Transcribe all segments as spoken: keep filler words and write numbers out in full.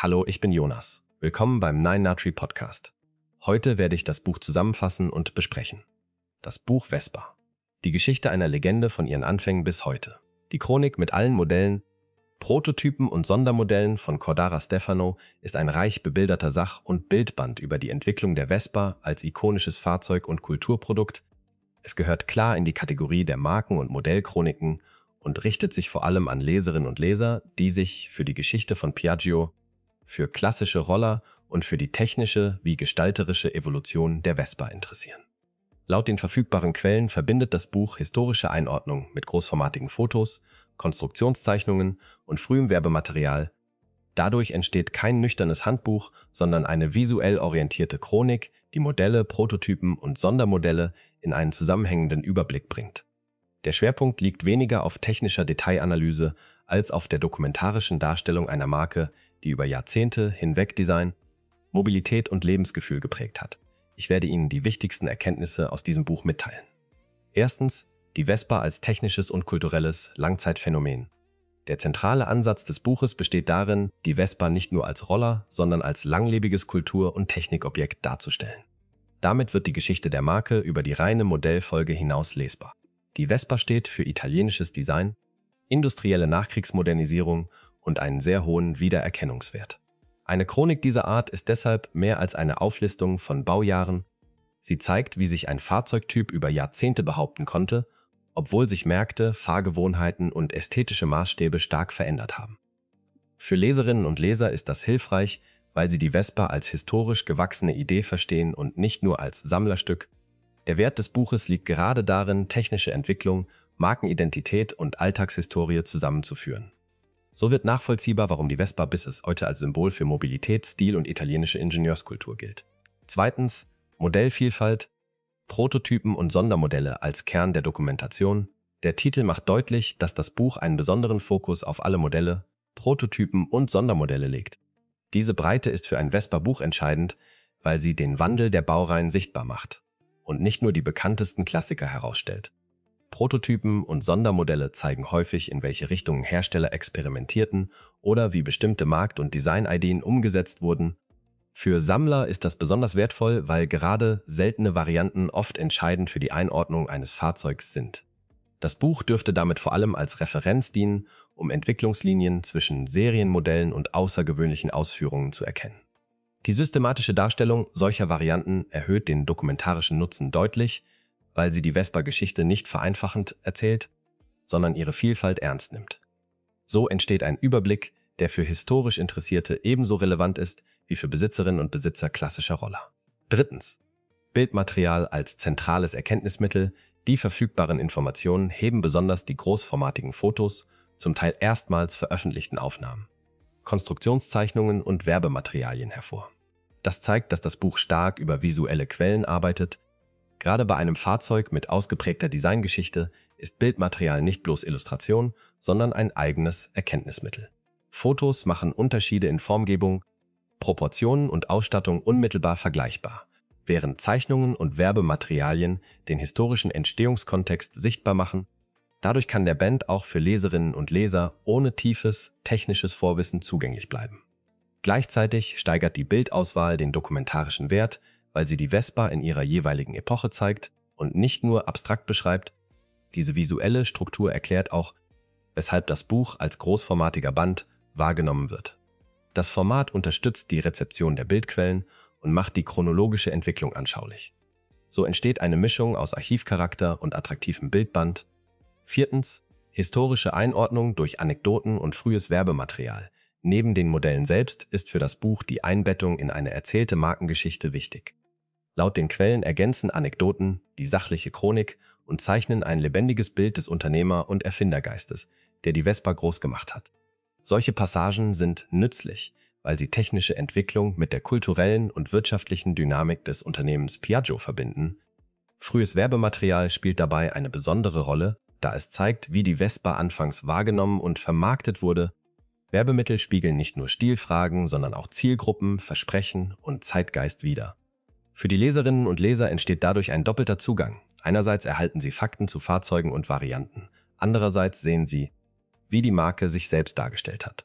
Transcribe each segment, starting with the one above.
Hallo, ich bin Jonas. Willkommen beim Nine Nutri Podcast. Heute werde ich das Buch zusammenfassen und besprechen. Das Buch Vespa. Die Geschichte einer Legende von ihren Anfängen bis heute. Die Chronik mit allen Modellen, Prototypen und Sondermodellen von Cordara Stefano ist ein reich bebilderter Sach- und Bildband über die Entwicklung der Vespa als ikonisches Fahrzeug- und Kulturprodukt. Es gehört klar in die Kategorie der Marken- und Modellchroniken und richtet sich vor allem an Leserinnen und Leser, die sich für die Geschichte von Piaggio, für klassische Roller und für die technische wie gestalterische Evolution der Vespa interessieren. Laut den verfügbaren Quellen verbindet das Buch historische Einordnung mit großformatigen Fotos, Konstruktionszeichnungen und frühem Werbematerial. Dadurch entsteht kein nüchternes Handbuch, sondern eine visuell orientierte Chronik, die Modelle, Prototypen und Sondermodelle in einen zusammenhängenden Überblick bringt. Der Schwerpunkt liegt weniger auf technischer Detailanalyse als auf der dokumentarischen Darstellung einer Marke, die über Jahrzehnte hinweg Design, Mobilität und Lebensgefühl geprägt hat. Ich werde Ihnen die wichtigsten Erkenntnisse aus diesem Buch mitteilen. Erstens, die Vespa als technisches und kulturelles Langzeitphänomen. Der zentrale Ansatz des Buches besteht darin, die Vespa nicht nur als Roller, sondern als langlebiges Kultur- und Technikobjekt darzustellen. Damit wird die Geschichte der Marke über die reine Modellfolge hinaus lesbar. Die Vespa steht für italienisches Design, industrielle Nachkriegsmodernisierung und einen sehr hohen Wiedererkennungswert. Eine Chronik dieser Art ist deshalb mehr als eine Auflistung von Baujahren. Sie zeigt, wie sich ein Fahrzeugtyp über Jahrzehnte behaupten konnte, obwohl sich Märkte, Fahrgewohnheiten und ästhetische Maßstäbe stark verändert haben. Für Leserinnen und Leser ist das hilfreich, weil sie die Vespa als historisch gewachsene Idee verstehen und nicht nur als Sammlerstück. Der Wert des Buches liegt gerade darin, technische Entwicklung, Markenidentität und Alltagshistorie zusammenzuführen. So wird nachvollziehbar, warum die Vespa bis es heute als Symbol für Mobilität, Stil und italienische Ingenieurskultur gilt. Zweitens, Modellvielfalt, Prototypen und Sondermodelle als Kern der Dokumentation. Der Titel macht deutlich, dass das Buch einen besonderen Fokus auf alle Modelle, Prototypen und Sondermodelle legt. Diese Breite ist für ein Vespa-Buch entscheidend, weil sie den Wandel der Baureihen sichtbar macht und nicht nur die bekanntesten Klassiker herausstellt. Prototypen und Sondermodelle zeigen häufig, in welche Richtungen Hersteller experimentierten oder wie bestimmte Markt- und Designideen umgesetzt wurden. Für Sammler ist das besonders wertvoll, weil gerade seltene Varianten oft entscheidend für die Einordnung eines Fahrzeugs sind. Das Buch dürfte damit vor allem als Referenz dienen, um Entwicklungslinien zwischen Serienmodellen und außergewöhnlichen Ausführungen zu erkennen. Die systematische Darstellung solcher Varianten erhöht den dokumentarischen Nutzen deutlich, weil sie die Vespa-Geschichte nicht vereinfachend erzählt, sondern ihre Vielfalt ernst nimmt. So entsteht ein Überblick, der für historisch Interessierte ebenso relevant ist wie für Besitzerinnen und Besitzer klassischer Roller. Drittens. Bildmaterial als zentrales Erkenntnismittel. Die verfügbaren Informationen heben besonders die großformatigen Fotos, zum Teil erstmals veröffentlichten Aufnahmen, Konstruktionszeichnungen und Werbematerialien hervor. Das zeigt, dass das Buch stark über visuelle Quellen arbeitet. Gerade bei einem Fahrzeug mit ausgeprägter Designgeschichte ist Bildmaterial nicht bloß Illustration, sondern ein eigenes Erkenntnismittel. Fotos machen Unterschiede in Formgebung, Proportionen und Ausstattung unmittelbar vergleichbar, während Zeichnungen und Werbematerialien den historischen Entstehungskontext sichtbar machen. Dadurch kann der Band auch für Leserinnen und Leser ohne tiefes, technisches Vorwissen zugänglich bleiben. Gleichzeitig steigert die Bildauswahl den dokumentarischen Wert, weil sie die Vespa in ihrer jeweiligen Epoche zeigt und nicht nur abstrakt beschreibt. Diese visuelle Struktur erklärt auch, weshalb das Buch als großformatiger Band wahrgenommen wird. Das Format unterstützt die Rezeption der Bildquellen und macht die chronologische Entwicklung anschaulich. So entsteht eine Mischung aus Archivcharakter und attraktivem Bildband. Viertens. Historische Einordnung durch Anekdoten und frühes Werbematerial. Neben den Modellen selbst ist für das Buch die Einbettung in eine erzählte Markengeschichte wichtig. Laut den Quellen ergänzen Anekdoten die sachliche Chronik und zeichnen ein lebendiges Bild des Unternehmer- und Erfindergeistes, der die Vespa groß gemacht hat. Solche Passagen sind nützlich, weil sie technische Entwicklung mit der kulturellen und wirtschaftlichen Dynamik des Unternehmens Piaggio verbinden. Frühes Werbematerial spielt dabei eine besondere Rolle, da es zeigt, wie die Vespa anfangs wahrgenommen und vermarktet wurde. Werbemittel spiegeln nicht nur Stilfragen, sondern auch Zielgruppen, Versprechen und Zeitgeist wider. Für die Leserinnen und Leser entsteht dadurch ein doppelter Zugang. Einerseits erhalten sie Fakten zu Fahrzeugen und Varianten. Andererseits sehen sie, wie die Marke sich selbst dargestellt hat.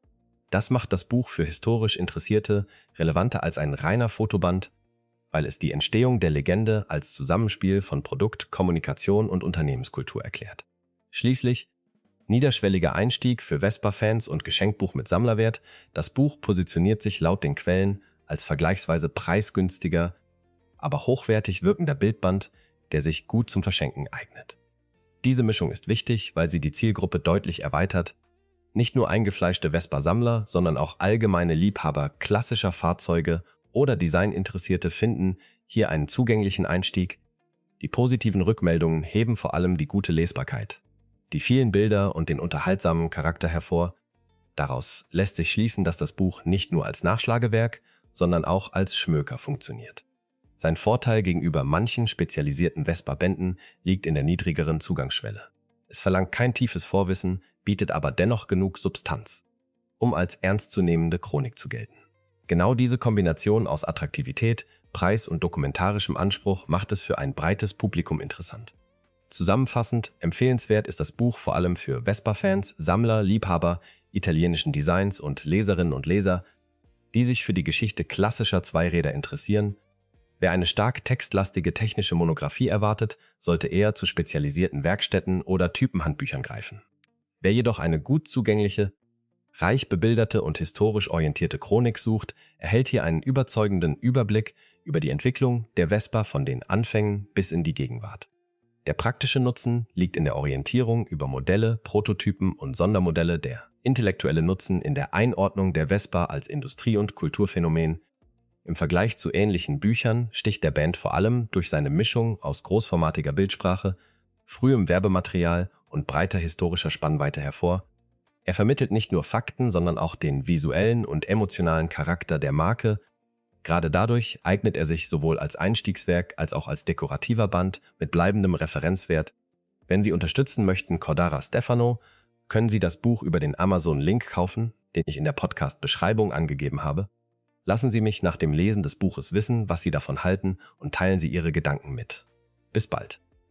Das macht das Buch für historisch Interessierte relevanter als ein reiner Fotoband, weil es die Entstehung der Legende als Zusammenspiel von Produkt, Kommunikation und Unternehmenskultur erklärt. Schließlich niederschwelliger Einstieg für Vespa-Fans und Geschenkbuch mit Sammlerwert. Das Buch positioniert sich laut den Quellen als vergleichsweise preisgünstiger, aber hochwertig wirkender Bildband, der sich gut zum Verschenken eignet. Diese Mischung ist wichtig, weil sie die Zielgruppe deutlich erweitert. Nicht nur eingefleischte Vespa-Sammler, sondern auch allgemeine Liebhaber klassischer Fahrzeuge oder Designinteressierte finden hier einen zugänglichen Einstieg. Die positiven Rückmeldungen heben vor allem die gute Lesbarkeit, die vielen Bilder und den unterhaltsamen Charakter hervor. Daraus lässt sich schließen, dass das Buch nicht nur als Nachschlagewerk, sondern auch als Schmöker funktioniert. Sein Vorteil gegenüber manchen spezialisierten Vespa-Bänden liegt in der niedrigeren Zugangsschwelle. Es verlangt kein tiefes Vorwissen, bietet aber dennoch genug Substanz, um als ernstzunehmende Chronik zu gelten. Genau diese Kombination aus Attraktivität, Preis und dokumentarischem Anspruch macht es für ein breites Publikum interessant. Zusammenfassend empfehlenswert ist das Buch vor allem für Vespa-Fans, Sammler, Liebhaber italienischen Designs und Leserinnen und Leser, die sich für die Geschichte klassischer Zweiräder interessieren. Wer eine stark textlastige technische Monographie erwartet, sollte eher zu spezialisierten Werkstätten oder Typenhandbüchern greifen. Wer jedoch eine gut zugängliche, reich bebilderte und historisch orientierte Chronik sucht, erhält hier einen überzeugenden Überblick über die Entwicklung der Vespa von den Anfängen bis in die Gegenwart. Der praktische Nutzen liegt in der Orientierung über Modelle, Prototypen und Sondermodelle, der intellektuelle Nutzen in der Einordnung der Vespa als Industrie- und Kulturphänomen. Im Vergleich zu ähnlichen Büchern sticht der Band vor allem durch seine Mischung aus großformatiger Bildsprache, frühem Werbematerial und breiter historischer Spannweite hervor. Er vermittelt nicht nur Fakten, sondern auch den visuellen und emotionalen Charakter der Marke. Gerade dadurch eignet er sich sowohl als Einstiegswerk als auch als dekorativer Band mit bleibendem Referenzwert. Wenn Sie unterstützen möchten Cordara Stefano, können Sie das Buch über den Amazon-Link kaufen, den ich in der Podcast-Beschreibung angegeben habe. Lassen Sie mich nach dem Lesen des Buches wissen, was Sie davon halten und teilen Sie Ihre Gedanken mit. Bis bald.